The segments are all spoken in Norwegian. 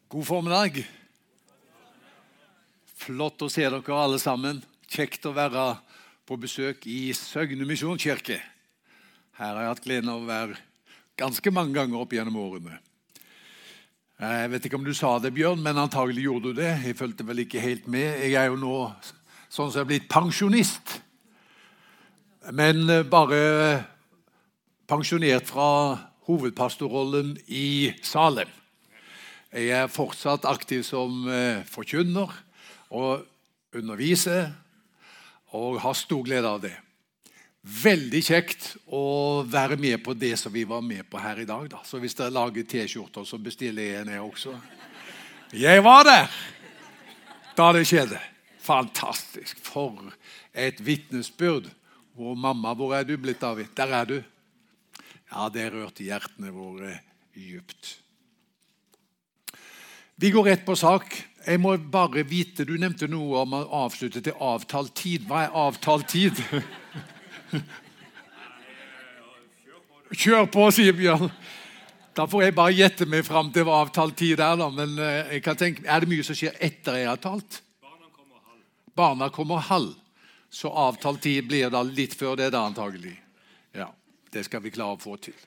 God formiddag. Flott å se dere alle sammen. Kjekt å være på besøk i Søgne Misjonskirke. Her har jeg hatt gleden av å være ganske mange ganger opp gjennom årene. Jeg vet ikke om du sa det, Bjørn, men antagelig gjorde du det. Jeg følte vel ikke helt med. Jeg er jo nå sånn som jeg er blitt pensjonist. Men bare pensjonert fra hovedpastorrollen i Salem. Jeg er fortsatt aktiv som forkynner og underviser, og har stor glede av det. Veldig kjekt å være med på det som vi var med på her i dag. Da. Så hvis dere lager T-skjorter, så bestiller jeg en også. Jeg var der da det skjedde. Fantastisk. For et vitnesbyrd. Mamma, hvor er du blitt av? Der er du. Ja, det rørte hjertene våre dypt. Vi går rett på sak. Jeg må bare vite, du nevnte noe om å avslutte til avtalt tid. Hva er avtalt tid? Kjør på, sier Bjørn. Da får jeg bare gjette meg frem til hva avtalt tid er. Da. Men jeg kan tenke, er det mye som skjer etter jeg har talt? Barna kommer halv. Så avtalt tid blir da litt før det da antagelig. Ja, det skal vi klare å få til.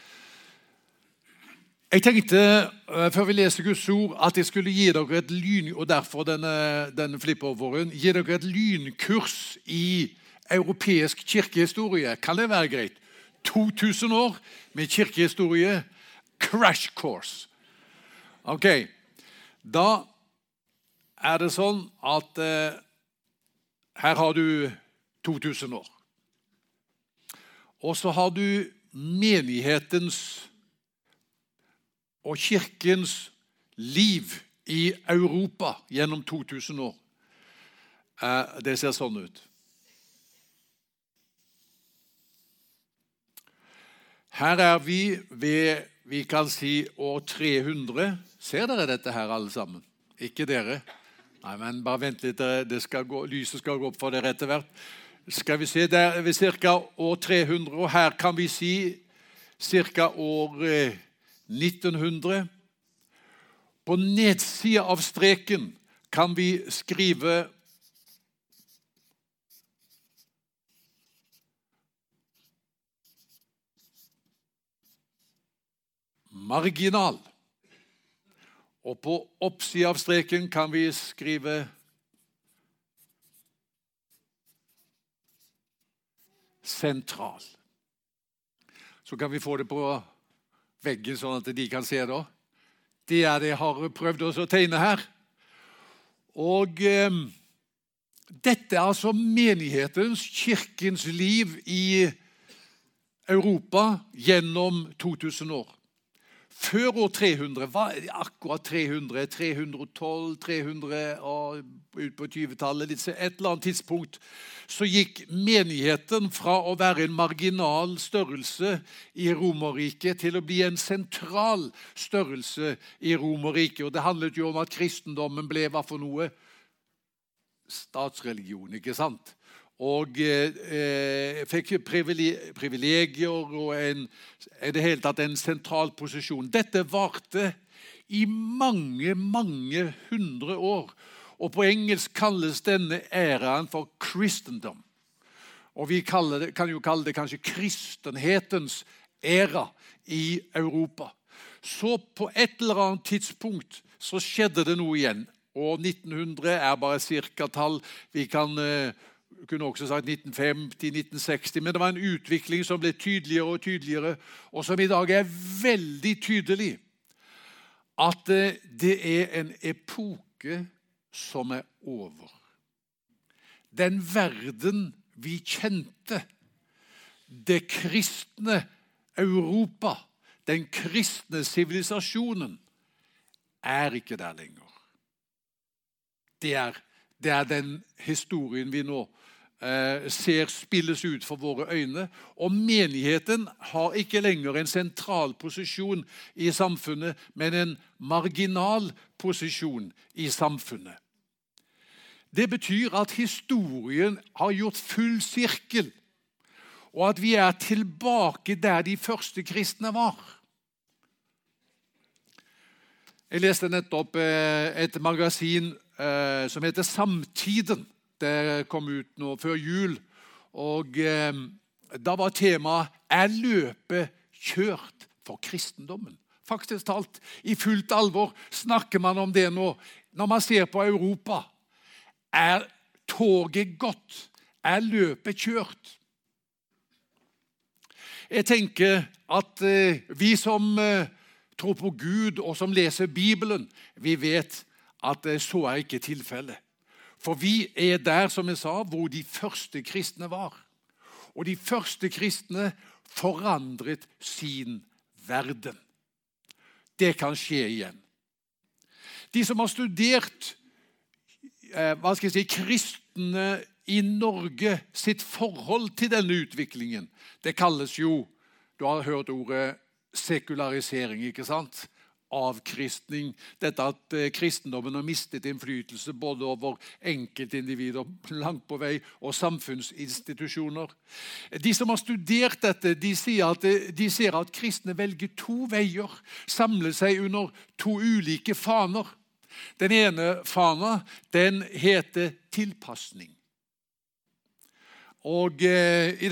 Jeg tenkte, før vi leser Guds ord, at jeg skulle gi dere et og derfor denne flip-overen, gi dere et lynkurs i europeisk kirkehistorie. Kan det være greit? 2000 år med kirkehistorie, crash course. Ok, da er det sånn at her har du 2000 år. Og så har du menighetens og kirkens liv i Europa gjennom 2000 år. Det ser sånn ut. Her er vi ved, vi kan si, år 300. Ser dere dette her alle sammen? Ikke dere? Nei, men bare vent litt, lyset skal gå opp for dere etter hvert. Skal vi se, der er vi cirka år 300, og her kan vi si cirka år 1900. På nedsiden av streken kan vi skrive marginal. Og på oppsiden av streken kan vi skrive sentral. Så kan vi få det på veggen sånn at de kan se det. Det er det jeg har prøvd å tegne her. Og dette er altså menighetens, kirkens liv i Europa gjennom 2000 år. Før år 300, hva er det akkurat 300, 312, 300 og ut på 20-tallet, et eller annet tidspunkt, så gikk menigheten fra å være en marginal størrelse i Romerriket til å bli en sentral størrelse i Romerriket. Og det handlet jo om at kristendommen ble hva for noe? Statsreligion, ikke sant? Og fikk privilegier og i det hele tatt en sentral posisjon. Dette varte i mange, mange hundre år. Og på engelsk kalles denne æraen for Christendom. Og vi kan jo kalle det kanskje kristenhetens æra i Europa. Så på et eller annet tidspunkt så skjedde det noe igjen. Og 1900 er bare cirka-tall. Vi kunne også sagt 1950, 1960, men det var en utvikling som ble tydeligere og tydeligere, og som i dag er veldig tydelig, at det er en epoke som er over. Den verden vi kjente, det kristne Europa, den kristne sivilisasjonen, er ikke der lenger. Det er den historien vi nå ser spilles ut for våre øyne, og menigheten har ikke lenger en sentral posisjon i samfunnet, men en marginal posisjon i samfunnet. Det betyr at historien har gjort full sirkel, og at vi er tilbake der de første kristne var. Jeg leste nettopp et magasin som heter Samtiden. Det kom ut nå før jul, og da var temaet løpet kjørt for kristendommen? Faktisk talt, i fullt alvor snakker man om det nå. Når man ser på Europa, toget gått? Løpet kjørt? Jeg tenker at vi som tror på Gud og som leser Bibelen, vi vet at så ikke tilfellet. For vi der, som jeg sa, hvor de første kristne var. Og de første kristne forandret sin verden. Det kan skje igjen. De som har studert kristne i Norge sitt forhold til denne utviklingen, det kalles jo, du har hørt ordet sekularisering, ikke sant? Avkristning, dette at kristendommen har mistet innflytelse både over enkeltindivider langt på vei og samfunnsinstitusjoner. De som har studert dette, de ser at kristne velger to veier, samler seg under to ulike faner. Den ene fana, den heter tilpassning. Og i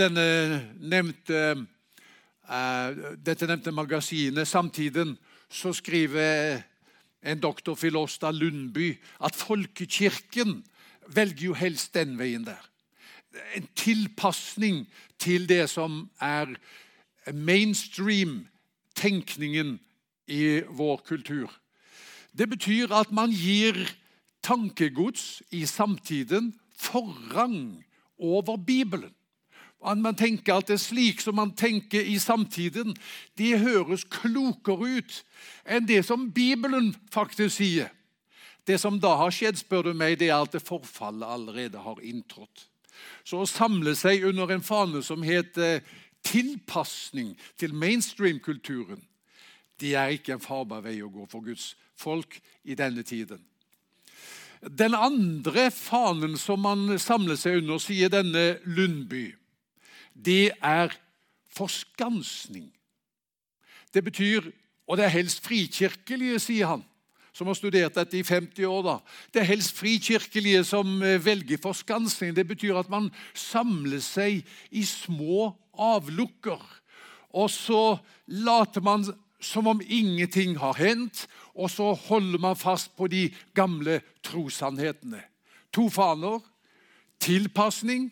dette nevnte magasinet Samtiden, så skriver en doktor Filosta Lundby at folkekirken velger jo helst den veien der. En tilpassning til det som mainstream-tenkningen i vår kultur. Det betyr at man gir tankegods i samtiden forrang over Bibelen. Man tenker at det slik som man tenker i samtiden, det høres klokere ut enn det som Bibelen faktisk sier. Det som da har skjedd, spør du meg, det at det forfallet allerede har inntrådt. Så å samle seg under en fane som heter tilpassning til mainstream-kulturen, det ikke en farbar vei å gå for Guds folk i denne tiden. Den andre fanen som man samler seg under, sier denne Lundby, det forskansning. Det betyr, og det helst frikirkelige, sier han, som har studert dette i 50 år da. Det helst frikirkelige som velger forskansning. Det betyr at man samler seg i små avlukker, og så later man som om ingenting har hendt, og så holder man fast på de gamle trossannhetene. To faner, tilpassning,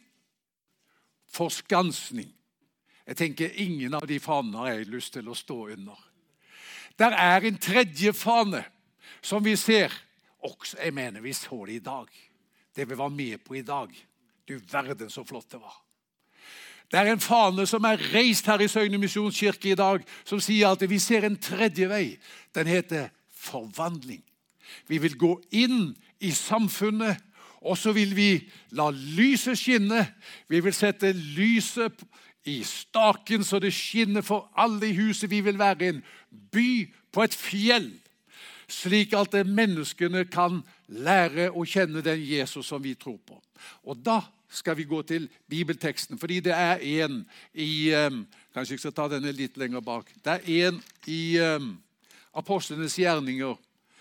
forskansning. Jeg tenker ingen av de fanene har jeg lyst til å stå under. Der en tredje fane som vi ser, også jeg mener vi så det i dag. Det vi var med på i dag. Du verden så flott det var. Det en fane som reist her i Søgne Misjonskirke i dag, som sier at vi ser en tredje vei. Den heter forvandling. Vi vil gå inn i samfunnet, og så vil vi la lyset skinne. Vi vil sette lyset i staken så det skinner for alle i huset. Vi vil være en by på et fjell, slik at menneskene kan lære å kjenne den Jesus som vi tror på. Og da skal vi gå til bibelteksten, fordi det en i, kanskje jeg skal ta denne litt lenger bak, det en i Apostlenes gjerninger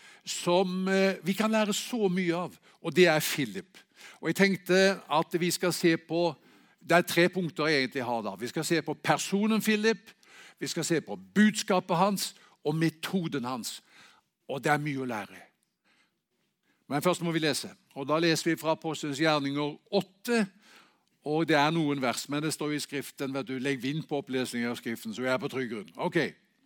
som vi kan lære så mye av, og det Philip. Og jeg tenkte at vi skal se på, det 3 punkter jeg egentlig har da. Vi skal se på personen Philip, vi skal se på budskapet hans og metoden hans. Og det mye å lære. Men først må vi lese. Og da leser vi fra Apostlenes gjerninger 8, og det noen vers, men det står i skriften, vet du, legg vind på opplesningen av skriften, så jeg på trygg grunn. Ok.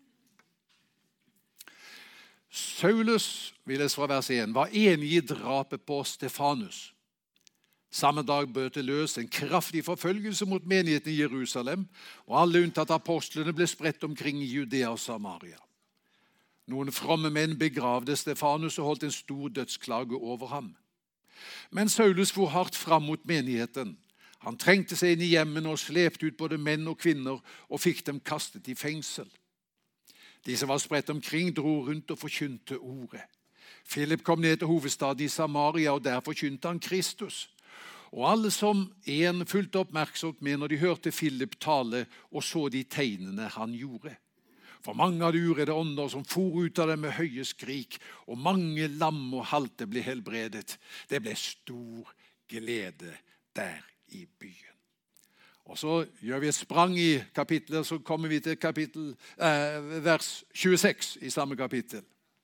Saulus, vi leser fra vers 1, var enig i drapet på Stefanus. Samme dag brøt det løs en kraftig forfølgelse mot menigheten i Jerusalem, og alle unntatt apostlene ble spredt omkring i Judea og Samaria. Noen fromme menn begravde Stefanus og holdt en stor dødsklage over ham. Men Saulus for hardt fram mot menigheten. Han trengte seg inn i hjemmene og slepte ut både menn og kvinner og fikk dem kastet i fengsel. De som var spredt omkring dro rundt og forkynte ordet. Philip kom ned til hovedstaden i Samaria, og der forkynte han Kristus. Og alle som fulgte oppmerksomt med når de hørte Philip tale og så de tegnene han gjorde. For mange av de urede ånder som for ut av dem med høye skrik, og mange lam og halte ble helbredet. Det ble stor glede der i byen. Og så gjør vi et sprang i kapitlet, så kommer vi til vers 26 i samme kapittel.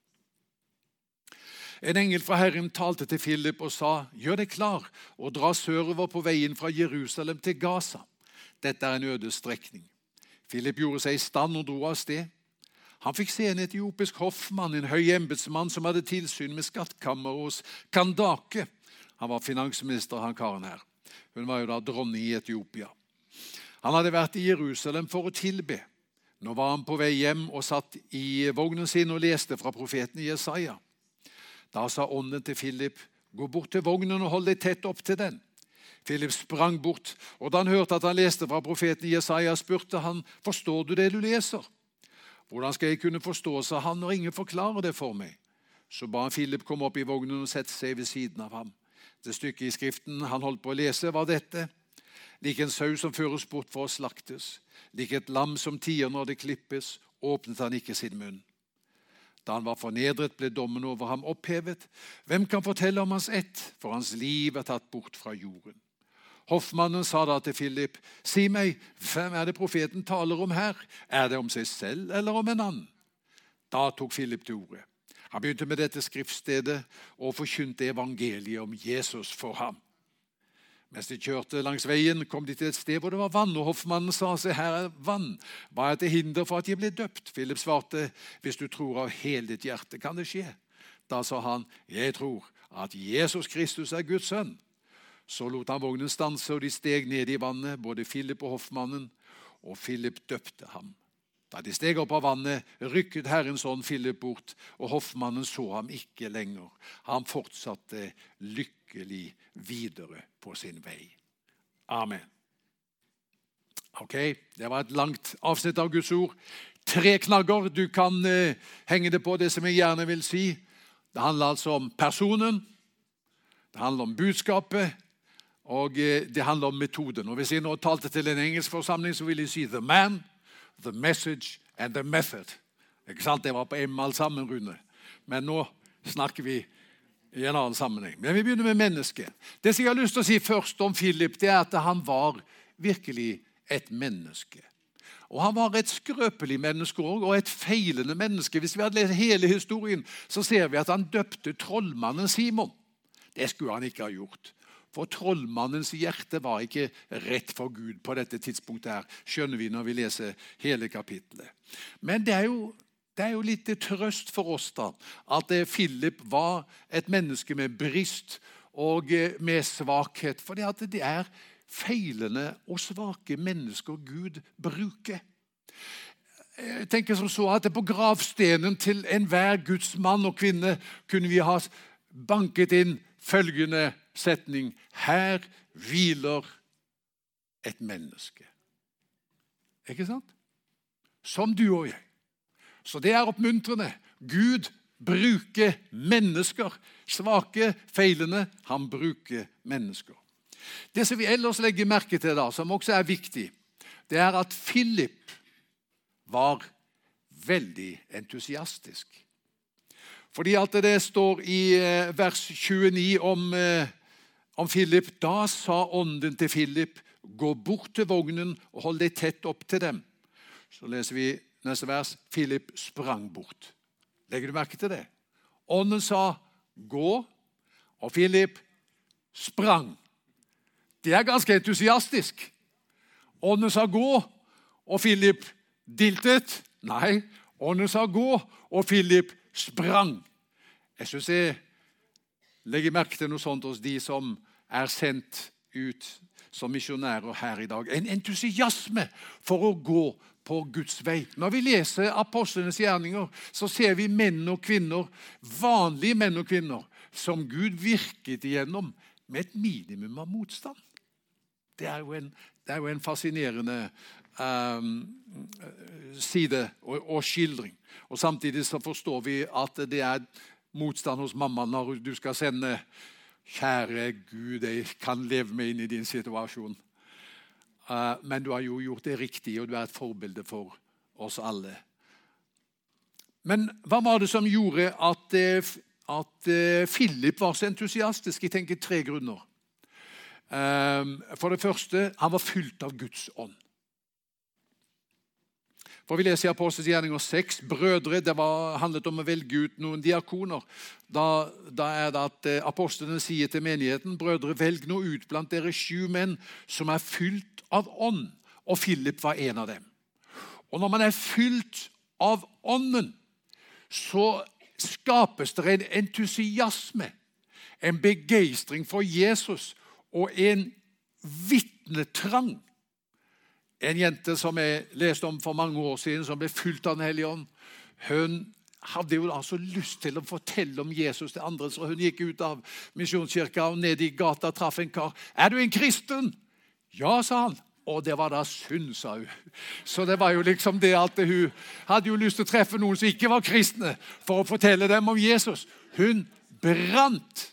En engel fra Herren talte til Philip og sa, gjør deg klar og dra sørover på veien fra Jerusalem til Gaza. Dette er en øde strekning. Philip gjorde seg i stand og dro av sted. Han fikk se en etiopisk hoffmann, en høy embetsmann som hadde tilsyn med skattkammer hos Kandake. Han var finansminister, han karen her. Hun var jo da dronning i Etiopia. Han hadde vært i Jerusalem for å tilbe. Nå var han på vei hjem og satt i vognen sin og leste fra profeten Jesaja. Da sa ånden til Philip, gå bort til vognen og hold deg tett opp til den. Philip sprang bort, og da han hørte at han leste fra profeten Jesaja, spurte han, forstår du det du leser? Hvordan skal jeg kunne forstå, sa han, når ingen forklarer det for meg? Så ba han Philip komme opp i vognen og sette seg ved siden av ham. Det stykket i skriften han holdt på å lese var dette. Lik en sau som føres bort for å slaktes, lik et lam som tier når det klippes, åpnet han ikke sin munn. Da han var fornedret, ble dommen over ham opphevet. Hvem kan fortelle om hans ett, for hans liv er tatt bort fra jorden? Hoffmannen sa da til Philip, si meg, hvem er det profeten taler om her? Er det om seg selv eller om en annen? Da tok Philip til ordet. Han begynte med dette skriftstedet og forkynte evangeliet om Jesus for ham. Mens de kjørte langs veien, kom de til et sted hvor det var vann, og hoffmannen sa, se her er vann. Hva er til hinder for at jeg ble døpt? Philip svarte, hvis du tror av hele ditt hjerte, kan det skje. Da sa han, jeg tror at Jesus Kristus er Guds sønn. Så lot han vognen stanse, og de steg ned i vannet, både Philip og hoffmannen, og Philip døpte ham. Da de steg opp av vannet, rykket Herrens ånd Philip bort, og hoffmannen så ham ikke lenger. Han fortsatte lykkelig videre på sin vei. Amen. Ok, det var et langt avsnitt av Guds ord. 3 knagger, du kan henge det på det som jeg gjerne vil si. Det handler altså om personen, det handler om budskapet, og det handler om metoden. Og hvis jeg nå talte til en engelsk forsamling, så vil jeg si the man, the message and the method. Ikke sant? Det var på en alle sammen, Rune. Men nå snakker vi i en annen sammenheng. Men vi begynner med mennesket. Det som jeg har lyst til å si først om Philip, det er at han var virkelig et menneske. Og han var et skrøpelig menneske også, og et feilende menneske. Hvis vi hadde lest hele historien, så ser vi at han døpte trollmannen Simon. Det skulle han ikke ha gjort. For trollmannens hjerte var ikke rett for Gud på dette tidspunktet her, skjønner vi når vi leser hele kapitlet. Men det er jo litt trøst for oss da, at Philip var et menneske med brist og med svakhet, fordi at det er feilende og svake mennesker Gud bruker. Jeg tenker som så at på gravstenen til enhver Guds mann og kvinne kunne vi ha banket inn følgende setning, her hviler et menneske. Ikke sant? Som du og jeg. Så det er oppmuntrende. Gud bruker mennesker. Svake, feilende, han bruker mennesker. Det som vi ellers legger merke til da, som også er viktig, det er at Philip var veldig entusiastisk. Fordi at det står i vers 29 om Philip, da sa ånden til Philip, gå bort til vognen og hold deg tett opp til dem. Så leser vi neste vers, Philip sprang bort. Legger du merke til det? Ånden sa, gå, og Philip sprang. Det er ganske entusiastisk. Ånden sa gå, og Philip diltet. Nei, ånden sa gå, og Philip sprang. Jeg synes jeg legger merke til noe sånt hos de som er sendt ut som misjonærer her i dag. En entusiasme for å gå på Guds vei. Når vi leser apostlenes gjerninger, så ser vi menn og kvinner, vanlige menn og kvinner, som Gud virket igjennom med et minimum av motstand. Det er jo en fascinerende side og skildring. Og samtidig så forstår vi at det er motstand hos mamma når du skal sende kjære Gud, jeg kan leve meg inn i din situasjon. Men du har jo gjort det riktig, og du er et forbilde for oss alle. Men hva var det som gjorde at Philip var så entusiastisk? Jeg tenker 3 grunner. For det første, han var fylt av Guds ånd. For vi leser i Apostels gjerninger 6, brødre, det handlet om å velge ut noen diakoner. Da er det at apostlene sier til menigheten, brødre, velg nå ut blant dere 7 menn som er fylt av ånd. Og Philip var en av dem. Og når man er fylt av ånden, så skapes det en entusiasme, en begeistring for Jesus og en vitnetrang. En jente som jeg leste om for mange år siden, som ble fylt av Den hellige ånd, hun hadde jo altså lyst til å fortelle om Jesus til andre, så hun gikk ut av misjonskirka og ned i gata traff en kar. Er du en kristen? Ja, sa han. Og det var da synd, sa hun. Så det var jo liksom det at hun hadde jo lyst til å treffe noen som ikke var kristne, for å fortelle dem om Jesus. Hun brant.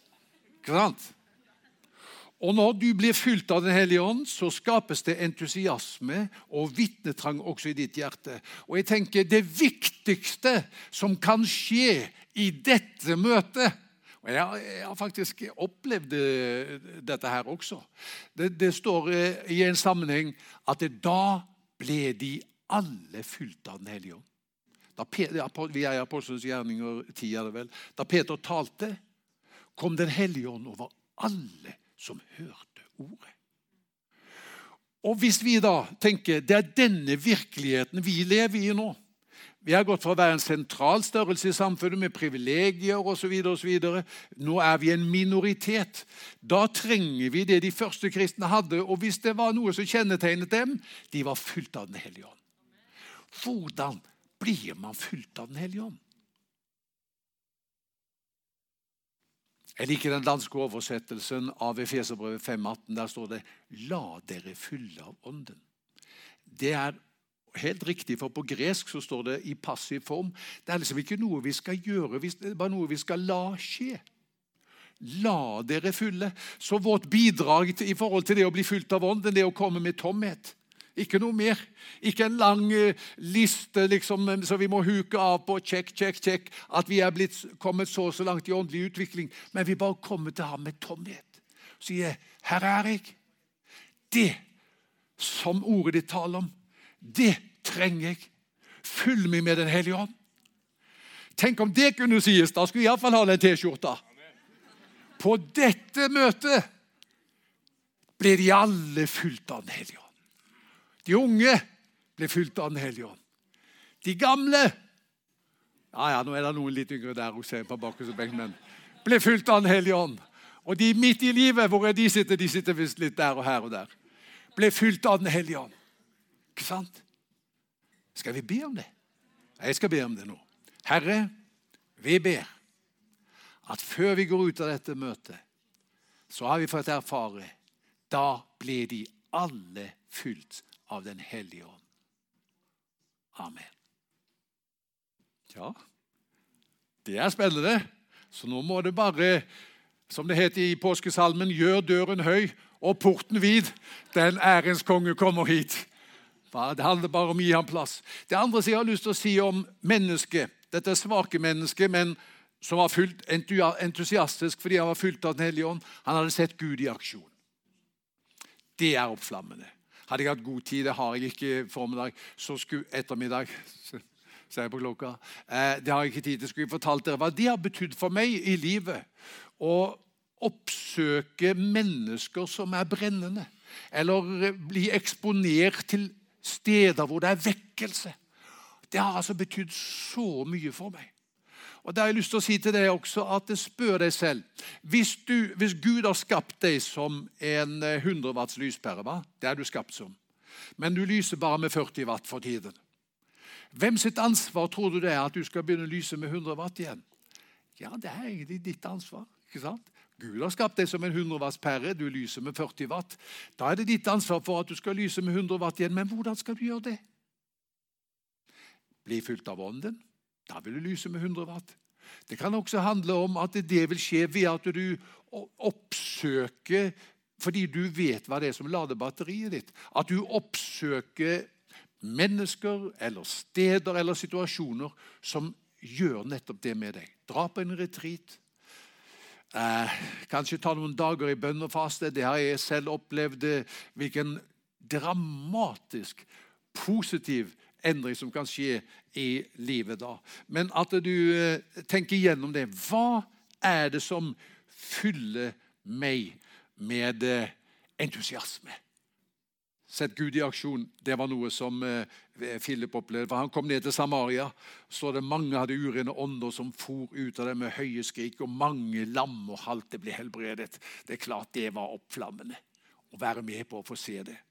Og når du blir fylt av Den hellige ånd, så skapes det entusiasme og vitnetrang også i ditt hjerte. Og jeg tenker det viktigste som kan skje i dette møtet, og jeg har faktisk opplevd dette her også. Det står i en sammenheng at da ble de alle fylt av Den hellige ånd. Vi er i Apostels gjerninger 10, er det vel. Da Peter talte, kom Den hellige ånd over alle som hørte ordet. Og hvis vi da tenker, det er denne virkeligheten vi lever i nå. Vi har gått fra å være en sentral størrelse i samfunnet med privilegier og så videre. Nå er vi en minoritet. Da trenger vi det de første kristne hadde, og hvis det var noe som kjennetegnet dem, de var fylt av Den hellige ånd. Hvordan blir man fylt av Den hellige ånd? Jeg liker den danske oversettelsen av Efeserbrevet 5,18. Der står det, la dere fylle av ånden. Det er helt riktig, for på gresk så står det i passiv form. Det er liksom ikke noe vi skal gjøre, det er bare noe vi skal la skje. La dere fylle. Så vårt bidrag i forhold til det å bli fylt av ånden, det er å komme med tomhet. Ikke noe mer. Ikke en lang liste liksom, så vi må huke av på check, at vi er kommet så langt i åndelig utvikling. Men vi bare kommer til ham med tomhet. Sier, her er jeg. Det som ordet ditt taler om, det trenger jeg. Fyll meg med Den hellige ånd. Tenk om det kunne sies, da skulle jeg i hvert fall ha den t-skjorta. På dette møtet ble de alle fylt av Den hellige ånd. De unge ble fylt av Den hellige ånd. De gamle, nå er det noen litt yngre der hos seg på bakkens benk, men ble fylt av Den hellige ånd. Og de midt i livet, hvor er de sitter? De sitter vist litt der og her og der. Ble fylt av Den hellige ånd. Ikke sant? Skal vi be om det? Jeg skal be om det nå. Herre, vi ber at før vi går ut av dette møtet, så har vi fått erfare, da ble de alle fylt av Den hellige ånd. Amen. Ja, det er spennende. Så nå må det bare, som det heter i påskesalmen, gjør døren høy og porten vid. Den ærens konge kommer hit. Det handler bare om å gi ham plass. Det andre som jeg har lyst til å si om mennesket, dette svake mennesket, men som var fullt entusiastisk fordi han var fylt av Den hellige ånd, han hadde sett Gud i aksjon. Det er oppflammende. Hadde jeg hatt god tid, det har jeg ikke formiddag, så skulle ettermiddag, ser jeg på klokka, det har jeg ikke tid til, skulle jeg fortalt dere hva det har betydd for meg i livet, å oppsøke mennesker som er brennende, eller bli eksponert til steder hvor det er vekkelse. Det har altså betydd så mye for meg. Og da har jeg lyst til å si til deg også at spør deg selv, hvis Gud har skapt deg som en 100 watts lyspære, det er du skapt som, men du lyser bare med 40 watt for tiden. Hvem sitt ansvar tror du det er at du skal begynne å lyse med 100 watt igjen? Ja, det er egentlig ditt ansvar, ikke sant? Gud har skapt deg som en 100 watts pære, du lyser med 40 watt. Da er det ditt ansvar for at du skal lyse med 100 watt igjen, men hvordan skal du gjøre det? Bli fylt av ånden. Da vil du lyse med 100 watt. Det kan også handle om at det vil skje ved at du oppsøker, fordi du vet hva det er som lader batteriet ditt, at du oppsøker mennesker eller steder eller situasjoner som gjør nettopp det med deg. Dra på en retreat. Kanskje ta noen dager i bønn og faste. Det har jeg selv opplevd. Hvilken dramatisk, positiv endring som kan skje i livet da. Men at du tenker gjennom det. Hva er det som fyller meg med entusiasme? Sett Gud i aksjon. Det var noe som Philip opplevde. Han kom ned til Samaria, så det mange hadde urene ånder som for ut av dem med høye skrik, og mange lam og halte ble helbredet. Det er klart det var oppflammende å være med på å få se det.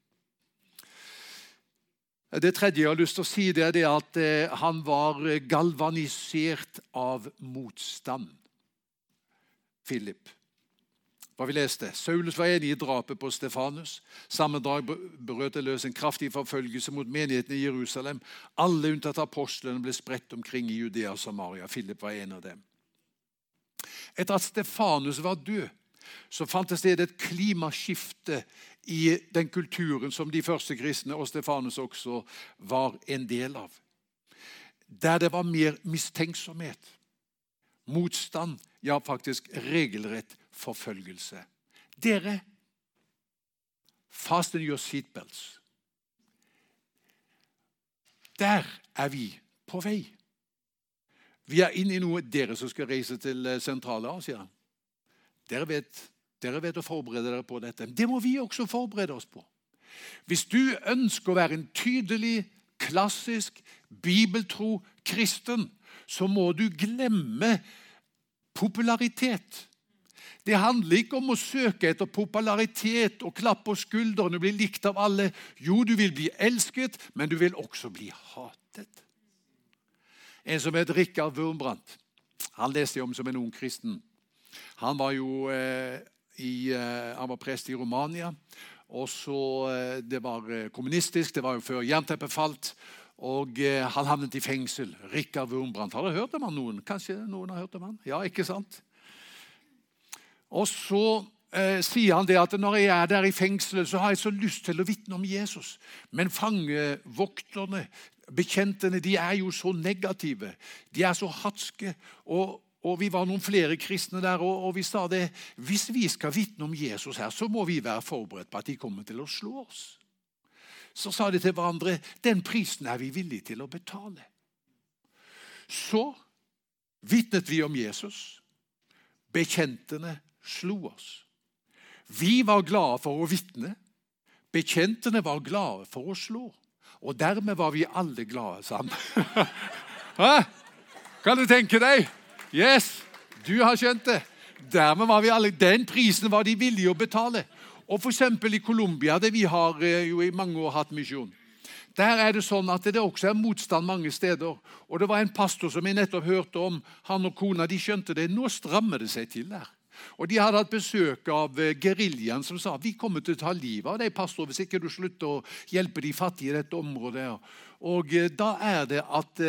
Det tredje jeg har lyst til å si, det er at han var galvanisert av motstand. Philip. Hva vi leste. Saulus var enig i drapet på Stefanus. Samme dag brøt det løs en kraftig forfølgelse mot menigheten i Jerusalem. Alle unntatt apostlene ble spredt omkring i Judea og Samaria. Philip var en av dem. Etter at Stefanus var død, så fant det sted et klimaskifte i den kulturen som de første kristne og Stefanus også var en del av. Der det var mer mistenksomhet, motstand, ja faktisk regelrett forfølgelse. Dere, fasten your seatbelts. Der er vi på vei. Vi er inne i noe. Dere som skal reise til Sentral-Asia. Dere vet å forberede dere på dette. Det må vi også forberede oss på. Hvis du ønsker å være en tydelig, klassisk, bibeltro kristen, så må du glemme popularitet. Det handler ikke om å søke etter popularitet og klappe på skuldrene og bli likt av alle. Jo, du vil bli elsket, men du vil også bli hatet. En som heter Richard Wurmbrand, han leste jeg om som en ung kristen. Han var jo han var prest i Romania, og så det var kommunistisk, det var jo før jernteppet falt, og han havnet i fengsel. Richard Wurmbrand, har dere hørt om han noen? Kanskje noen har hørt om han? Ja, ikke sant? Og så sier han det at når jeg er der i fengselet, så har jeg så lyst til å vitne om Jesus. Men fangevokterne, bekjentene, de er jo så negative. De er så hatske. Og vi var noen flere kristne der, og vi sa det, hvis vi skal vitne om Jesus her, så må vi være forberedt på at de kommer til å slå oss. Så sa de til hverandre, den prisen er vi villige til å betale. Så vitnet vi om Jesus. Bekjentene slo oss. Vi var glade for å vitne. Bekjentene var glade for å slå. Og dermed var vi alle glade sammen. Kan du tenke deg? Yes, du har skjønt det. Dermed var vi alle, den prisen var de villige å betale. Og for eksempel i Colombia, det vi har jo i mange år hatt misjon. Der er det sånn at det også er motstand mange steder. Og det var en pastor som jeg nettopp hørte om, han og kona, de skjønte det. Nå strammer det seg til der. Og de hadde hatt besøk av geriljaen som sa, vi kommer til å ta livet av deg, pastor, hvis ikke du slutter å hjelpe de fattige i dette området. Og da er det at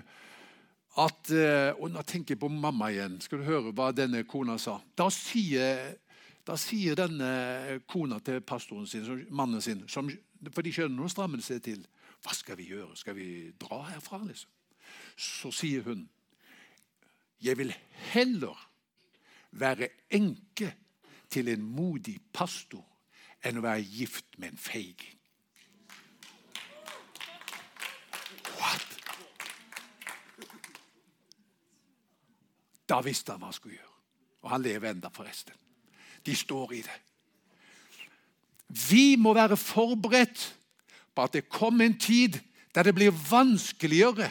og nå tenker jeg på mamma igjen. Skal du høre hva denne kona sa? Da sier denne kona til pastoren sin, mannen sin, for de skjønner nå strammer det seg til. Hva skal vi gjøre? Skal vi dra herfra, liksom? Så sier hun, jeg vil heller være enke til en modig pastor enn å være gift med en feiging. What? Da visste han hva han skulle gjøre. Og han lever enda forresten. De står i det. Vi må være forberedt på at det kommer en tid der det blir vanskeligere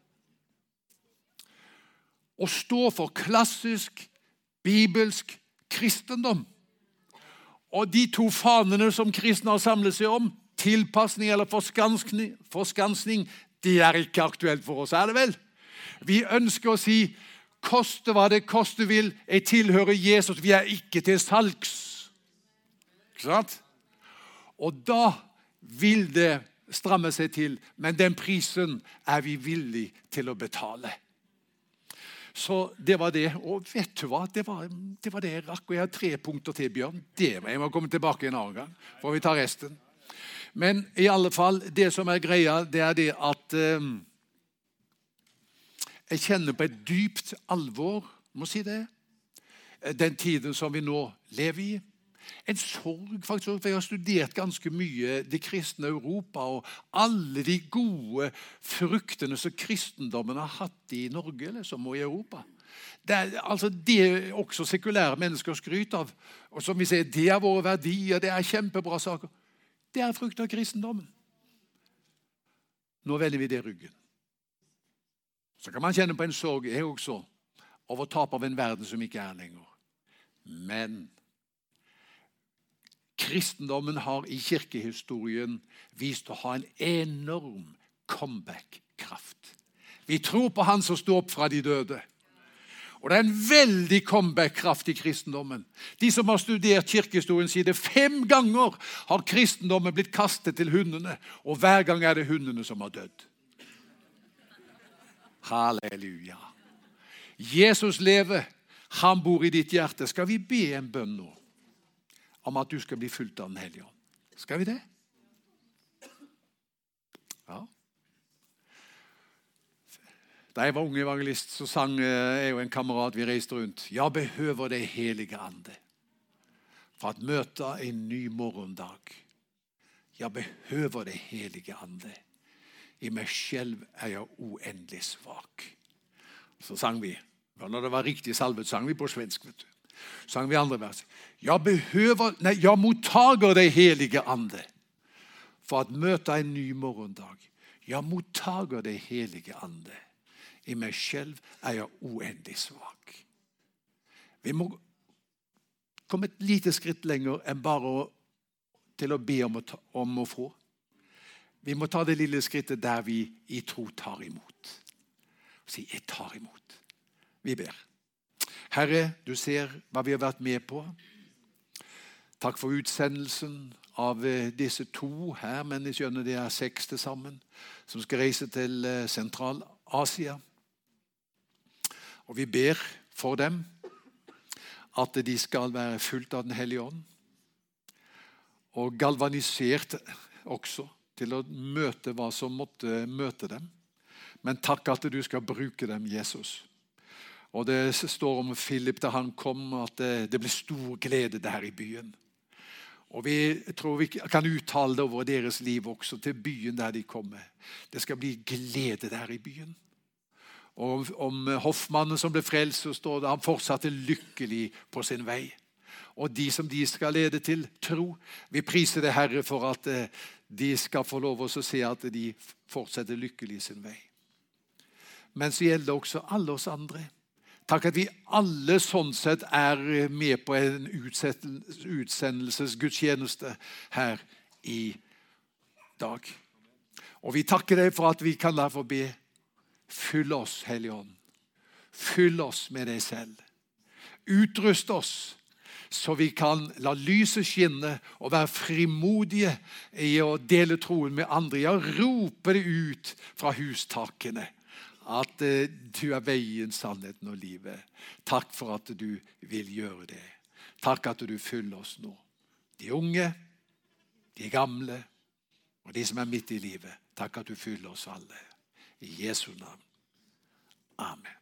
å stå for klassisk, bibelsk kristendom. Og de to fanene som kristne har samlet seg om, tilpassning eller forskansning, det er ikke aktuelt for oss, er det vel? Vi ønsker å si, koste hva det koste vil, jeg tilhører Jesus, vi er ikke til salgs. Ikke sant? Og da vil det stramme seg til, men den prisen er vi villige til å betale. Så det var det, og vet du hva, det var det jeg rakk, og jeg har 3 punkter til, Bjørn. Jeg må komme tilbake en annen gang, for vi tar resten. Men i alle fall, det som er greia, det er det at jeg kjenner på et dypt alvor, må si det, den tiden som vi nå lever i. En sorg faktisk, for jeg har studert ganske mye det kristne Europa og alle de gode fruktene som kristendommen har hatt i Norge liksom, og i Europa. Det er også sekulære mennesker skryter av, og som vi sier, det er våre verdier, det er kjempebra saker. Det er frukt av kristendommen. Nå vender vi det ryggen. Så kan man kjenne på en sorg, jeg også, over tap av en verden som ikke er lenger. Men kristendommen har i kirkehistorien vist å ha en enorm comeback-kraft. Vi tror på han som står opp fra de døde. Og det er en veldig comeback-kraft i kristendommen. De som har studert kirkehistorien sier det 5 ganger har kristendommen blitt kastet til hundene, og hver gang er det hundene som har dødd. Halleluja. Jesus lever, han bor i ditt hjerte. Skal vi be en bønn nå om at du skal bli fulgt av Den Hellige Ånd? Skal vi det? Ja. Da jeg var ung evangelist, så sang jeg og en kamerat, vi reiste rundt. Jeg behøver det helige ande for å møte en ny morgendag. Jeg behøver det helige ande. I meg selv er jeg uendelig svak. Så sang vi. Når det var riktig salvet, sang vi på svensk, vet du. Sang vi andre vers. Jeg mottager det helige ande for å møte en ny morgendag. Jeg mottager det helige ande. I meg selv er jeg uendelig svak. Vi må komme et lite skritt lenger enn bare til å be om å få. Vi må ta det lille skrittet der vi i tro tar imot. Si, jeg tar imot. Vi ber. Herre, du ser hva vi har vært med på. Takk for utsendelsen av disse 2 her, men jeg skjønner det er 6 til sammen, som skal reise til Sentral-Asia. Og vi ber for dem at de skal være fullt av Den Hellige Ånd, og galvanisert også til å møte hva som måtte møte dem. Men takk at du skal bruke dem, Jesus. Og det står om Philip da han kom, at det ble stor glede der i byen. Og vi tror vi kan uttale det over deres liv også, til byen der de kommer. Det skal bli glede der i byen. Og om hoffmannen som ble frelst, så står det han fortsatte lykkelig på sin vei. Og de som de skal lede til tro, vi priser det Herre for at de skal få lov å se at de fortsetter lykkelig i sin vei. Men så gjelder det også alle oss andre. Takk at vi alle sånn sett er med på en utsendelsesgudstjeneste her i dag. Og vi takker deg for at vi kan la få be. Fyll oss, Hellige Ånd. Fyll oss med deg selv. Utrust oss, så vi kan la lyset skinne og være frimodige i å dele troen med andre. Ja, rope det ut fra hustakene at du er veien, sannheten og livet. Takk for at du vil gjøre det. Takk at du fyller oss nå. De unge, de gamle og de som er midt i livet. Takk at du fyller oss alle. I Jesu navn. Amen.